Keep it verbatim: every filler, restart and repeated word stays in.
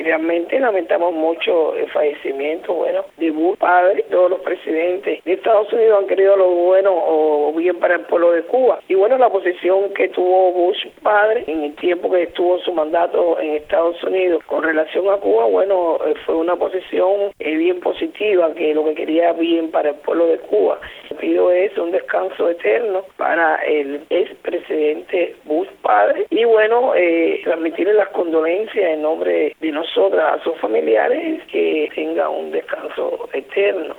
Realmente lamentamos mucho el fallecimiento, bueno, de Bush padre. Todos los presidentes de Estados Unidos han querido lo bueno o bien para el pueblo de Cuba. Y bueno, la posición que tuvo Bush padre en el tiempo que estuvo su mandato en Estados Unidos con relación a Cuba, bueno, fue una posición eh, bien positiva, que lo que quería bien para el pueblo de Cuba. Pido es un descanso eterno para el expresidente Bush padre y bueno, eh, transmitirle las condolencias en nombre de nosotras a sus familiares, que tenga un descanso eterno.